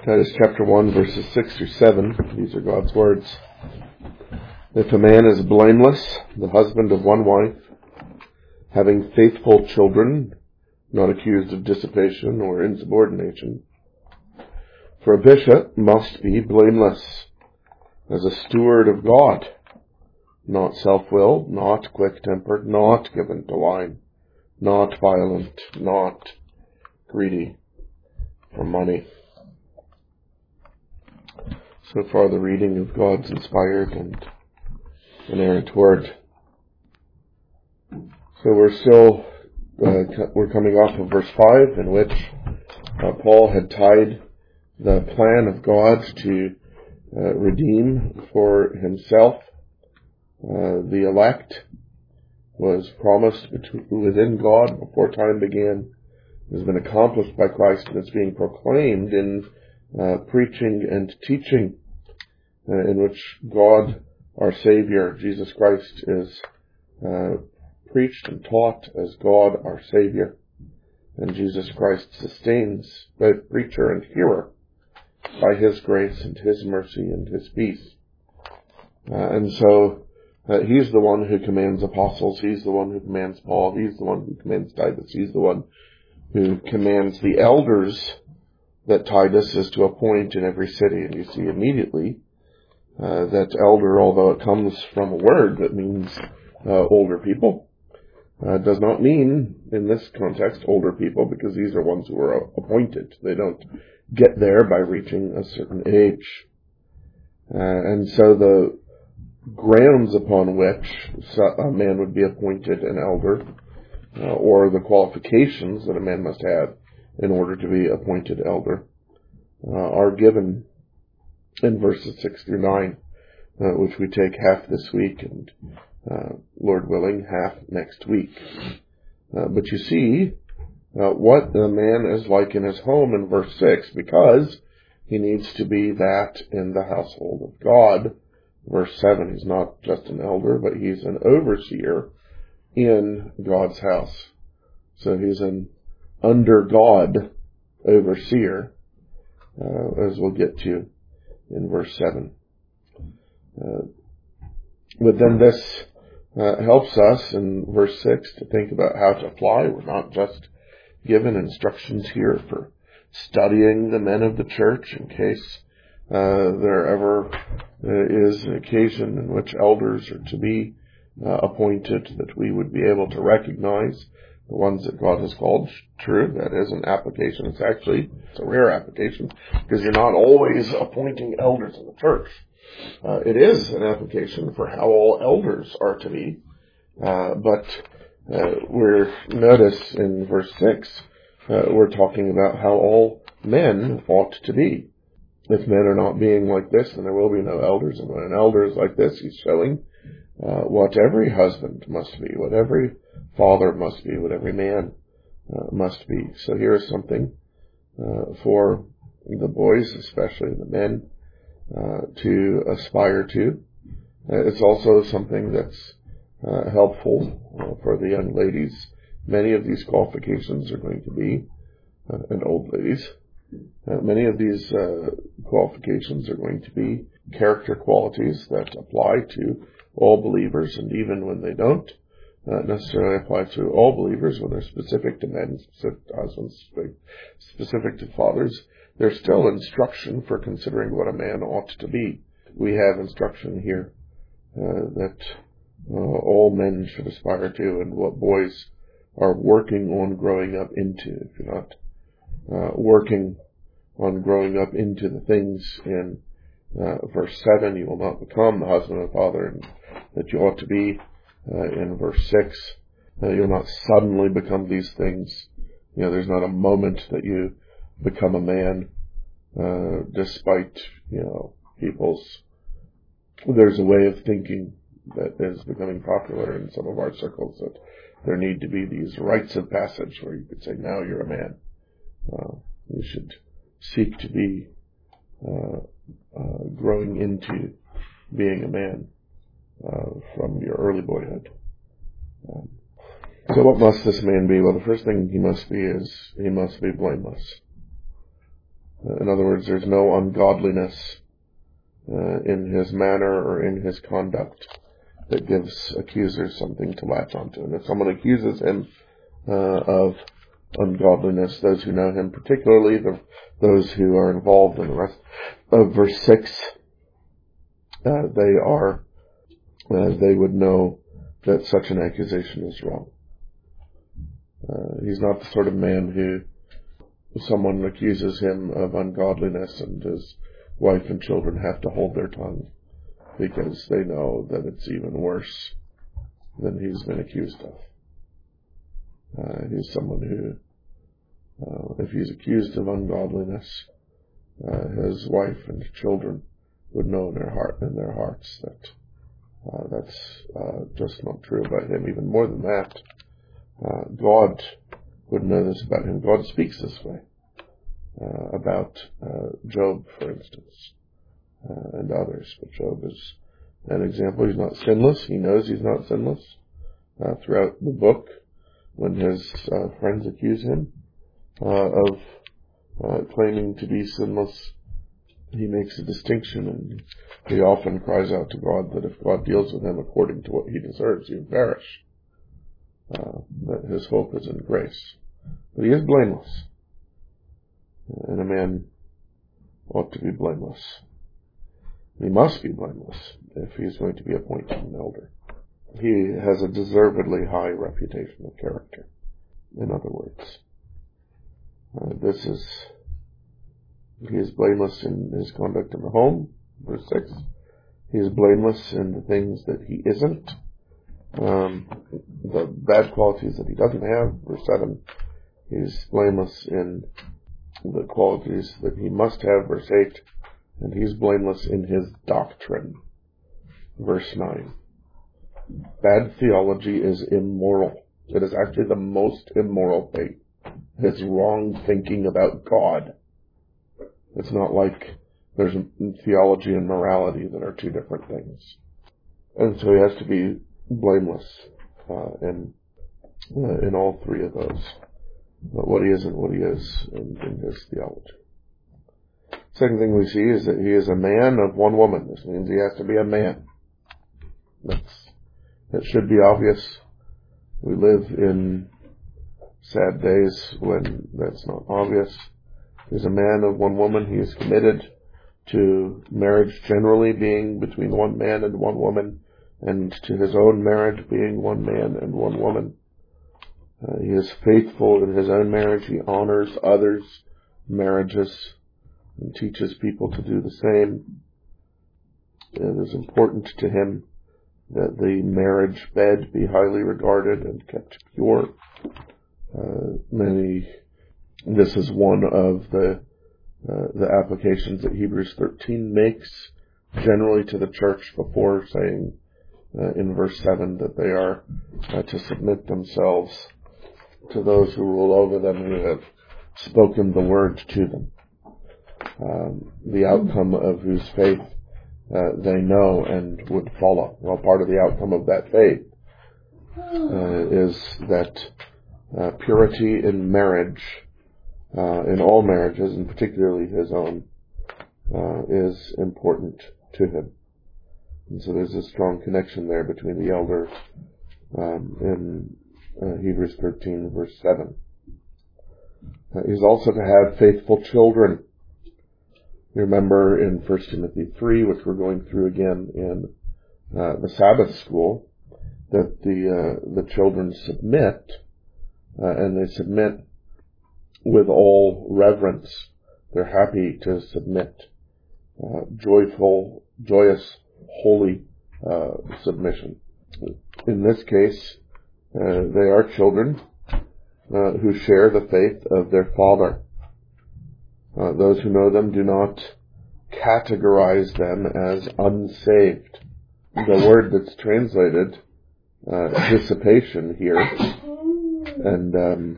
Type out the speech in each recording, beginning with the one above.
Titus chapter 1, verses 6 through 7. These are God's words. If a man is blameless, the husband of one wife, having faithful children, not accused of dissipation or insubordination. For a bishop must be blameless, as a steward of God, not self-willed, not quick-tempered, not given to wine, not violent, not greedy for money. So far, the reading of God's inspired and inerrant word. So we're coming off of verse 5, in which Paul had tied the plan of God to redeem for himself the elect, was promised within God before time began, has been accomplished by Christ, and it's being proclaimed in preaching and teaching, in which God, our Savior, Jesus Christ, is preached and taught as God, our Savior. And Jesus Christ sustains both preacher and hearer by His grace and His mercy and His peace. And so He's the one who commands apostles. He's the one who commands Paul. He's the one who commands Titus. He's the one who commands the elders that Titus is to appoint in every city. And you see immediately that elder, although it comes from a word that means older people, does not mean, in this context, older people, because these are ones who are appointed. They don't get there by reaching a certain age. And so the grounds upon which a man would be appointed an elder, or the qualifications that a man must have in order to be appointed elder, are given in verses 6 through 9, which we take half this week and, Lord willing, half next week. But you see what the man is like in his home in verse 6, because he needs to be that in the household of God. Verse 7, he's not just an elder, but he's an overseer in God's house. So he's an under God overseer, as we'll get to in verse 7. But then this helps us in verse 6 to think about how to apply. We're not just given instructions here for studying the men of the church in case there ever is an occasion in which elders are to be appointed, that we would be able to recognize the ones that God has called. True, that is an application. It's a rare application, because you're not always appointing elders in the church. It is an application for how all elders are to be. But notice in verse 6, we're talking about how all men ought to be. If men are not being like this, then there will be no elders. And when an elder is like this, he's showing what every husband must be, what every father must be, what every man must be. So here is something for the boys, especially the men, to aspire to. It's also something that's helpful for the young ladies. Many of these qualifications are going to be, and old ladies, many of these qualifications are going to be character qualities that apply to all believers, and even when they don't necessarily apply to all believers, when they're specific to men, specific to husbands, specific to fathers, there's still instruction for considering what a man ought to be. We have instruction here that all men should aspire to, and what boys are working on growing up into. If you're not working on growing up into the things in verse 7, you will not become the husband and father that you ought to be. In verse 6, you'll not suddenly become these things. There's not a moment that you become a man, despite, there's a way of thinking that is becoming popular in some of our circles, that there need to be these rites of passage where you could say, now you're a man. You should seek to be growing into being a man from your early boyhood. So what must this man be? Well, the first thing he must be is he must be blameless. In other words, there's no ungodliness in his manner or in his conduct that gives accusers something to latch onto. And if someone accuses him of ungodliness, those who know him, particularly those who are involved in the rest of verse 6, they would know that such an accusation is wrong. He's not the sort of man who someone accuses him of ungodliness and his wife and children have to hold their tongue because they know that it's even worse than he's been accused of. He's someone who, if he's accused of ungodliness, his wife and children would know in their hearts that that's just not true about him. Even more than that, God would know this about him. God speaks this way about Job, for instance, and others. But Job is an example. He's not sinless. He knows he's not sinless. Throughout the book, when his friends accuse him of claiming to be sinless, he makes a distinction, and he often cries out to God that if God deals with him according to what he deserves, he would perish. That his hope is in grace. But he is blameless. And a man ought to be blameless. He must be blameless if he's going to be appointed an elder. He has a deservedly high reputation of character, in other words. He is blameless in his conduct in the home, verse 6. He is blameless in the things that he isn't. The bad qualities that he doesn't have, verse 7. He's blameless in the qualities that he must have, verse 8. And he's blameless in his doctrine, verse 9. Bad theology is immoral. It is actually the most immoral thing. It's wrong thinking about God. It's not like there's theology and morality that are two different things. And so he has to be blameless in all three of those. But what he is and what he is in his theology. Second thing we see is that he is a man of one woman. This means he has to be a man. That should be obvious. We live in sad days when that's not obvious. He's a man of one woman. He is committed to marriage generally being between one man and one woman, and to his own marriage being one man and one woman. He is faithful in his own marriage. He honors others' marriages and teaches people to do the same. It is important to him that the marriage bed be highly regarded and kept pure. This is one of the applications that Hebrews 13 makes generally to the church before saying in verse 7 that they are to submit themselves to those who rule over them, who have spoken the word to them. The outcome of whose faith they know and would follow. Well, part of the outcome of that faith is that purity in marriage, in all marriages, and particularly his own, is important to him. And so there's a strong connection there between the elder in Hebrews 13, verse 7. He's also to have faithful children. You remember in 1 Timothy 3, which we're going through again in the Sabbath school, that the children submit, and they submit with all reverence. They're happy to submit. Joyous, holy submission. In this case, they are children who share the faith of their father. Those who know them do not categorize them as unsaved. The word that's translated dissipation here, and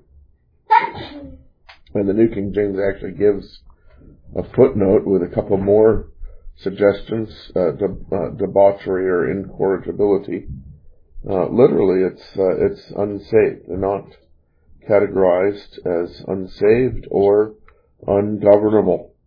the New King James actually gives a footnote with a couple more suggestions, debauchery or incorrigibility. Literally, it's unsaved. They're not categorized as unsaved or ungovernable.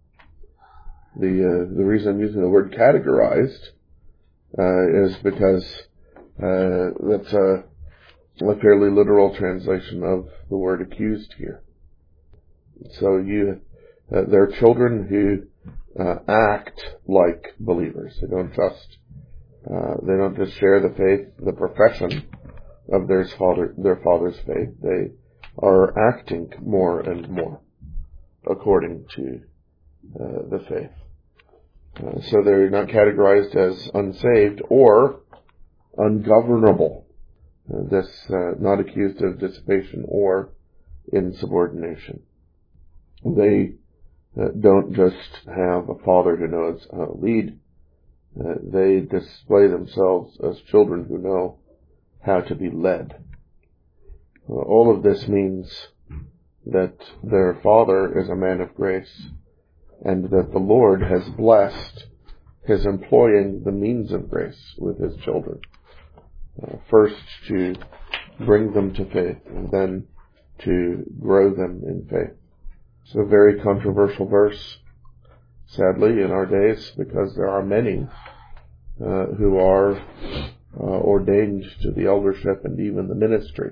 The reason I'm using the word categorized is because that's a fairly literal translation of the word accused here. So they're children who act like believers. They don't just share the faith, the profession of their father's faith. They are acting more and more according to the faith. So they're not categorized as unsaved or ungovernable. Not accused of dissipation or insubordination. They don't just have a father who knows how to lead. They display themselves as children who know how to be led. All of this means that their father is a man of grace, and that the Lord has blessed his employing the means of grace with his children. First to bring them to faith, and then to grow them in faith. It's a very controversial verse, sadly, in our days, because there are many who are ordained to the eldership and even the ministry,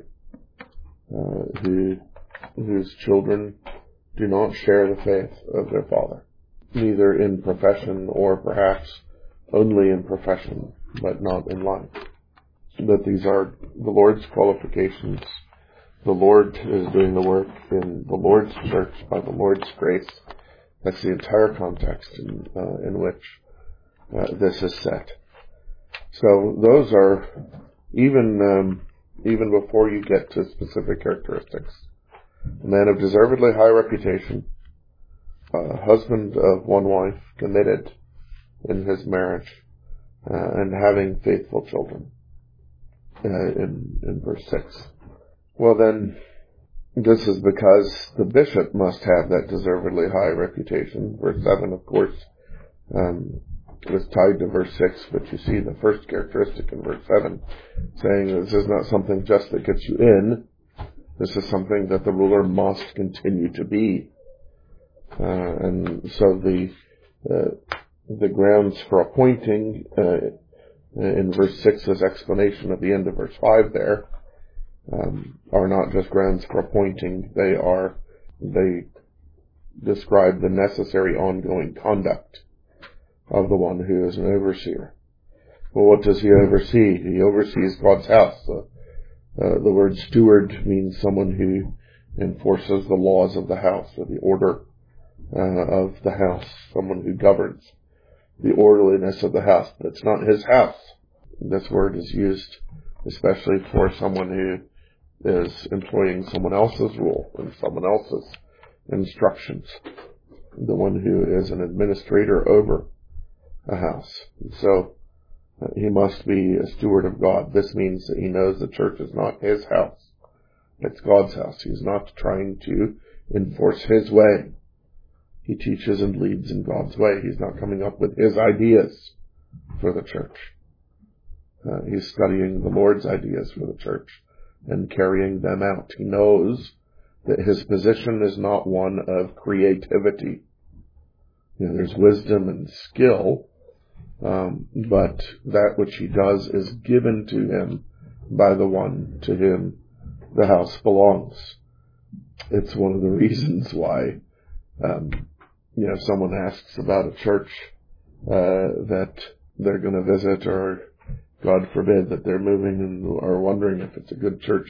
whose children do not share the faith of their father, neither in profession or perhaps only in profession, but not in life. That these are the Lord's qualifications. The Lord is doing the work in the Lord's church by the Lord's grace. That's the entire context in which this is set. So those are, even before you get to specific characteristics, a man of deservedly high reputation, a husband of one wife, committed in his marriage, and having faithful children. In verse 6. Well then, this is because the bishop must have that deservedly high reputation. Verse 7, of course, was tied to verse 6, but you see the first characteristic in verse 7, saying this is not something just that gets you in, this is something that the ruler must continue to be. And so the grounds for appointing, in verse 6's explanation at the end of verse 5 there, are not just grounds for appointing, they describe the necessary ongoing conduct of the one who is an overseer. Well, what does he oversee? He oversees God's house. The word steward means someone who enforces the laws of the house, or the order of the house, someone who governs the orderliness of the house. But it's not his house. This word is used especially for someone who is employing someone else's rule and someone else's instructions. The one who is an administrator over a house. So he must be a steward of God. This means that he knows the church is not his house. It's God's house. He's not trying to enforce his way. He teaches and leads in God's way. He's not coming up with his ideas for the church. He's studying the Lord's ideas for the church and carrying them out. He knows that his position is not one of creativity. There's wisdom and skill, but that which he does is given to him by the one to whom the house belongs. It's one of the reasons why, someone asks about a church that they're going to visit, or God forbid that they're moving and are wondering if it's a good church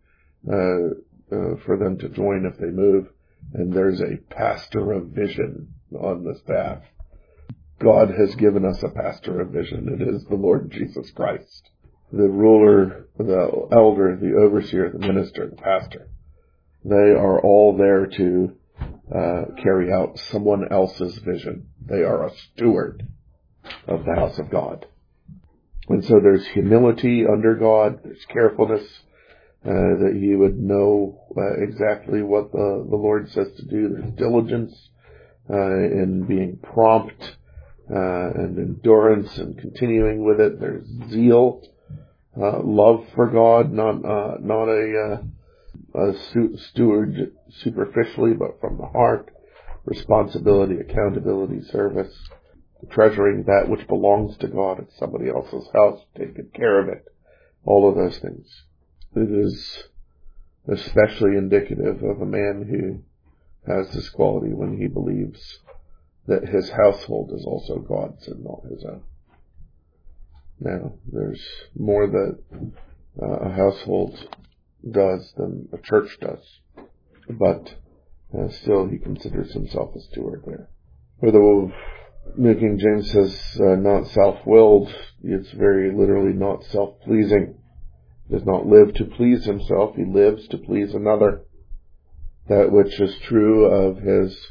for them to join if they move, and there's a pastor of vision on the staff. God has given us a pastor of vision. It is the Lord Jesus Christ. The ruler, the elder, the overseer, the minister, the pastor. They are all there to carry out someone else's vision. They are a steward of the house of God. And so there's humility under God. There's carefulness, that he would know exactly what the Lord says to do. There's diligence in being prompt, and endurance and continuing with it. There's zeal, love for God, not a steward superficially, but from the heart. responsibility, accountability, service, treasuring that which belongs to God at somebody else's house, taking care of it, all of those things. It is especially indicative of a man who has this quality when he believes that his household is also God's and not his own. Now, there's more that a household does than a church does, but still he considers himself a steward there. For the New King James says not self-willed, it's very literally not self-pleasing. He does not live to please himself, he lives to please another. That which is true of his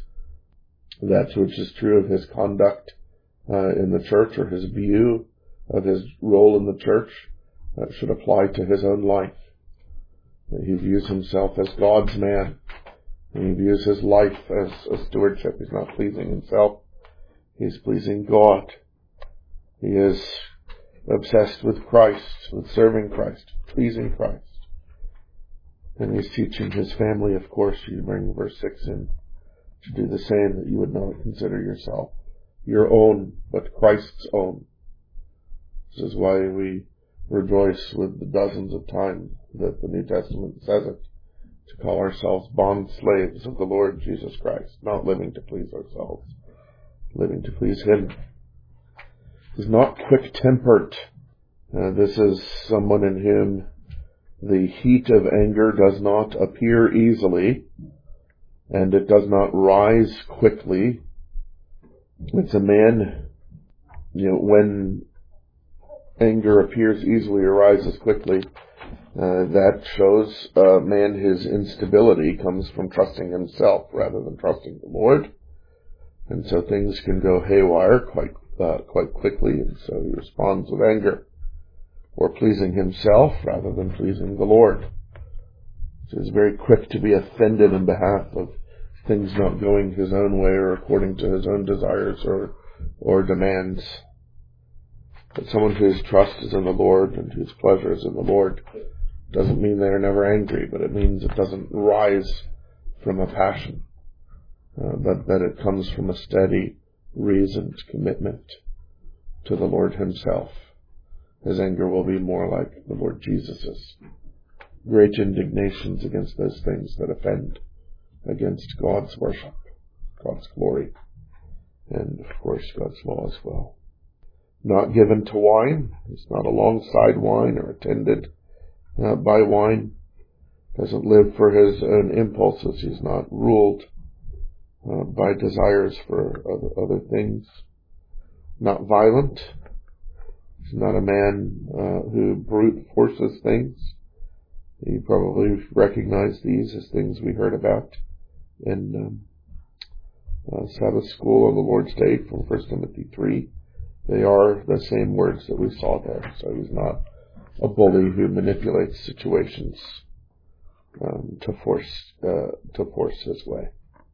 conduct in the church, or his view of his role in the church, should apply to his own life. He views himself as God's man. He views his life as a stewardship. He's not pleasing himself. He's pleasing God. He is obsessed with Christ, with serving Christ, pleasing Christ. And he's teaching his family, of course, you bring verse 6 in, to do the same, that you would not consider yourself your own, but Christ's own. This is why we rejoice with the dozens of times that the New Testament says it, to call ourselves bond slaves of the Lord Jesus Christ, not living to please ourselves, living to please Him. He's not quick-tempered. This is someone in whom the heat of anger does not appear easily, and it does not rise quickly. It's a man, when anger appears easily or rises quickly, that shows a man whose instability comes from trusting himself rather than trusting the Lord. And so things can go haywire quite quickly, and so he responds with anger, or pleasing himself rather than pleasing the Lord. So he's very quick to be offended on behalf of things not going his own way or according to his own desires or demands. But someone whose trust is in the Lord and whose pleasure is in the Lord doesn't mean they're never angry, but it means it doesn't rise from a passion, but that it comes from a steady, reasoned commitment to the Lord Himself. His anger will be more like the Lord Jesus's. Great indignations against those things that offend against God's worship, God's glory, and of course God's law as well. Not given to wine. He's not alongside wine or attended by wine. Doesn't live for his own impulses. He's not ruled by desires for other things. Not violent. He's not a man who brute forces things. You probably recognize these as things we heard about in Sabbath school on the Lord's Day from 1 Timothy 3. They are the same words that we saw there. So he's not a bully who manipulates situations to force his way.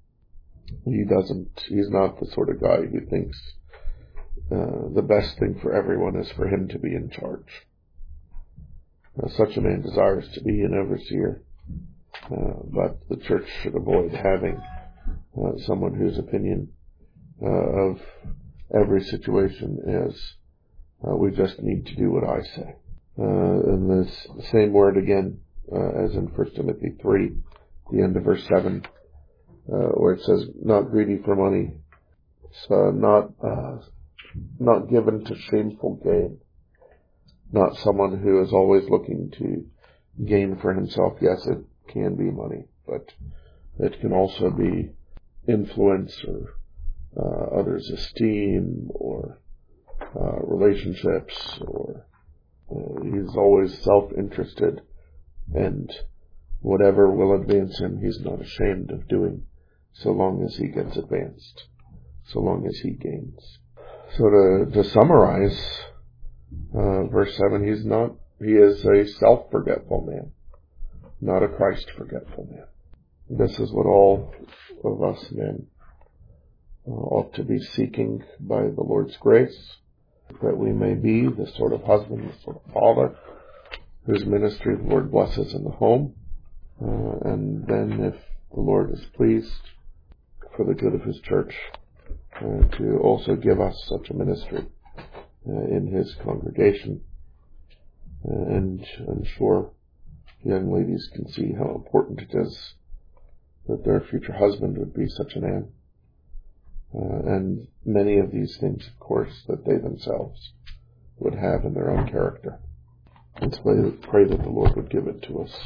He's not the sort of guy who thinks the best thing for everyone is for him to be in charge. Such a man desires to be an overseer, but the church should avoid having someone whose opinion of every situation is, we just need to do what I say. And this same word again, as in 1 Timothy 3, the end of verse 7, where it says, not greedy for money, so not given to shameful gain, not someone who is always looking to gain for himself. Yes, it can be money, but it can also be influence or others' esteem or relationships, or he's always self-interested, and whatever will advance him, he's not ashamed of doing, so long as he gets advanced, so long as he gains. So to summarize, verse 7, he is a self-forgetful man, not a Christ-forgetful man. This is what all of us men ought to be seeking by the Lord's grace, that we may be the sort of husband, the sort of father, whose ministry the Lord blesses in the home. And then if the Lord is pleased, for the good of his church, to also give us such a ministry in his congregation. And I'm sure young ladies can see how important it is that their future husband would be such a man. And many of these things, of course, that they themselves would have in their own character. Let's pray that the Lord would give it to us.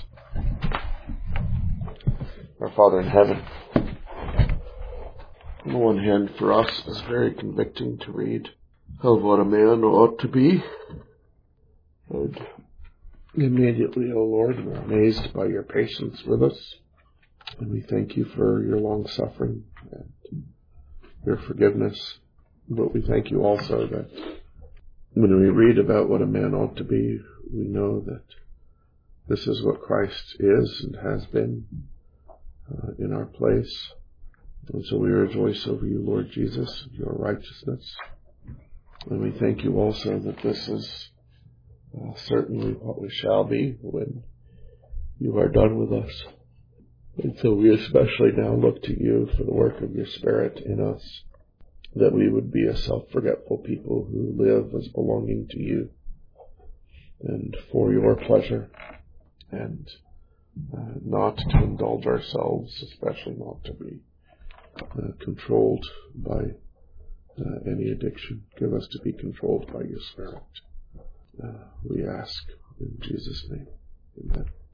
Our Father in heaven, on the one hand, for us, it's very convicting to read of what a man ought to be. And immediately, O Lord, we're amazed by your patience with us. And we thank you for your long suffering and your forgiveness. But we thank you also that when we read about what a man ought to be, we know that this is what Christ is and has been in our place. And so we rejoice over you, Lord Jesus, your righteousness. And we thank you also that this is certainly what we shall be when you are done with us. And so we especially now look to you for the work of your Spirit in us, that we would be a self-forgetful people who live as belonging to you and for your pleasure, and not to indulge ourselves, especially not to be controlled by any addiction. Give us to be controlled by your Spirit. We ask in Jesus' name. Amen.